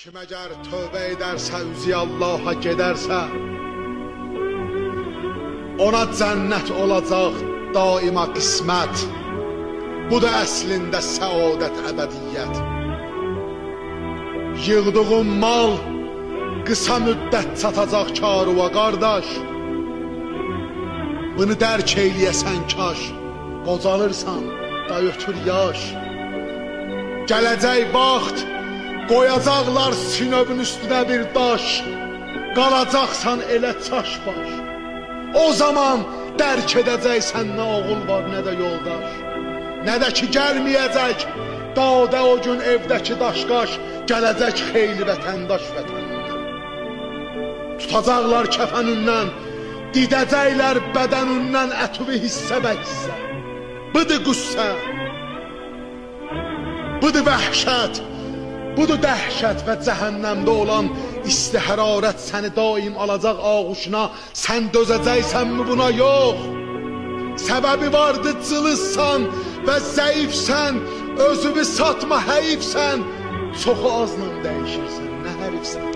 Kim əgər tövbə edərsə, üzü Allaha gedərsə, ona cənnət olacaq daima qismət. Bu da əslində səadət əbədiyyət. Yığdığın mal qısa müddət çatacaq karuva qardaş. Bunu dərk eyləyəsən kaş, qocalırsan da ötür yaş. Gələcək vaxt qoyacaqlar sinövün üstünə bir daş, qalacaqsan elə çaş baş. O zaman dərk edəcəksən nə oğul var, nə də yoldaş. Nə də ki gəlməyəcək dağda o gün evdəki daşqaş, gələcək xeyli vətəndaş vətənindən. Tutacaqlar kəfənindən, didəcəklər bədənindən ətüvi hissə bə hissə. Budur qüssə, budur vəhşət, budur dəhşət və cəhənnəmdə olan isti hərarət səni daim alacaq ağuşuna. Sən dözəcəksənmi buna? Yox. Səbəbi vardı, cılızsan və zəifsən, özünü satma, həyifsən. Çoxu azla dəyişirsən, nə hərifsən.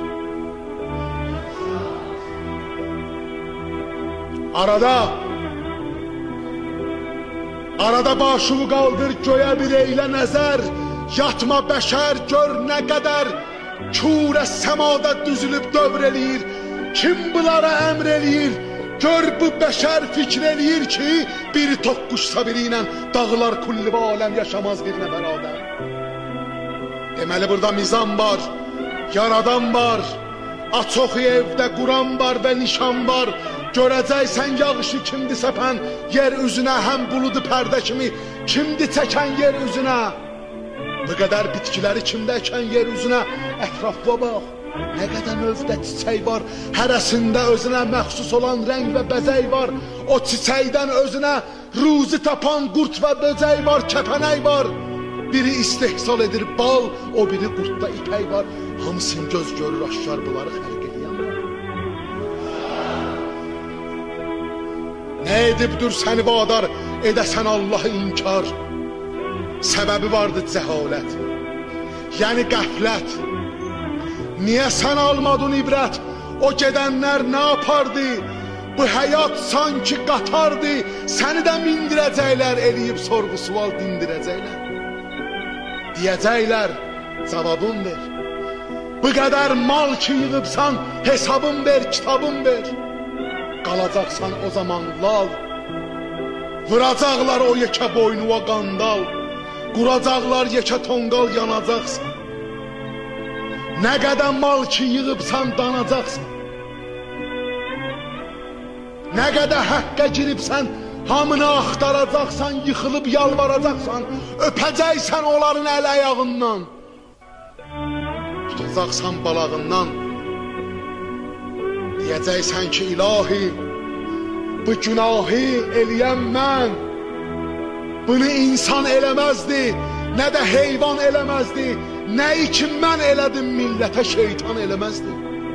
Arada başını qaldır, göyə bir eylə nəzər. Yatma bəşər, gör nə qədər kürə səmada düzülüb dövr eləyir. Kim bunlara əmr eləyir? Gör bu bəşər fikr eləyir ki, biri toqquşsa biri ilə dağlar kulli və aləm yaşamaz bir nəfər adəm. Deməli burada mizan var, yaradan var, açoxi evdə Quran var və nişan var. Görəcəksən yağışı kimdi səpən yer üzünə, həm buludu pərdə kimi kimdi çəkən yer üzünə. Bu qədər bitkiləri kimdə əkən yer üzünə. Ətrafa bax, nə qədər növdə çiçək var, hərəsində özünə məxsus olan rəng və bəzək var. O çiçəkdən özünə ruzi tapan qurt və böcək var, kəpənək var. Biri istehsal edir bal, o biri qurtda ipək var. Hamısın göz görür aşkar bunları xəlq edən var. Nə edibdir səni vadar edəsən Allahı inkar? Səbəbi vardı cəhalət, yəni qəflət. Niyə sən almadın ibrət? O gedənlər nə yapardı? Bu həyat sanki qatardı. Səni də mindirəcəklər, eləyib sorğu sual dindirəcəklər. Deyəcəklər, cavabın ver. Bu qədər mal ki yığıbsan, hesabın ver, kitabın ver. Qalacaqsan o zaman lal. Vuracaqlar o yekə boynuva qandal. Quracaqlar yekə tonqal, yanacaqsan. Nə qədər mal ki yığıbsan, danacaqsan. Nə qədər həqqə giribsən, hamını axtaracaqsan. Yıxılıb yalvaracaqsan, öpəcəksən onların əl ayağından. Tutacaqsan balağından. Deyəcəksən ki ilahi, bu günahı eləyən mən. Bunu insan eləməzdi, nə də heyvan eləməzdi. Nəyi ki mən elədim, millətə şeytan eləməzdi.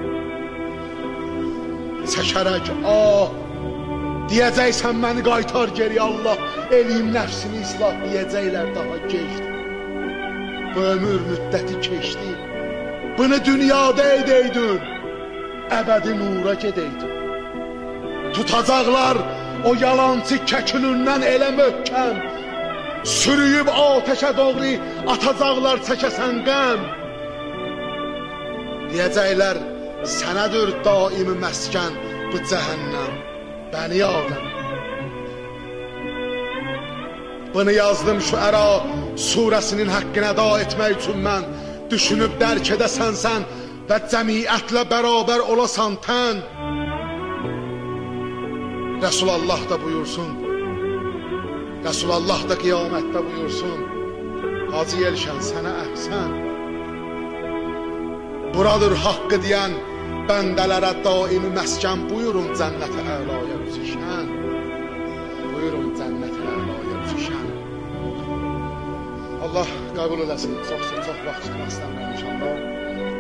Çəkərək, deyəcəksən məni qaytar geri Allah, eləyim nəfsini islah, deyəcəklər daha geçdi. Bu ömür müddəti keçdi. Bunu dünyada edəydin, əbədi nura gedəydin. Tutacaqlar o yalancı kəkülündən elə möhkəm, sürüyüb ateşə doğru atacaqlar çəkəsən qəm. Deyəcəklər, sənədir daimi məskən bu cəhənnəm, bəni Adəm. Bunu yazdım Şüəra surəsinin haqqını əda etmək üçün mən. Düşünüb dərk edəsən sən və cəmiyyətlə bərabər olasan tən. Resulullah da buyursun, Resulullah da qiyamətdə buyursun, Hacı Yelşən sənə əhsən. Buradır haqqı deyən bəndələrə daimi məskən. Buyurun cənnət-i əlaya üzüşən. Buyurun cənnət-i əlaya üzüşən. Allah qəbul eləsin. Çox vaxt tutmaq istəmirəm inşallah.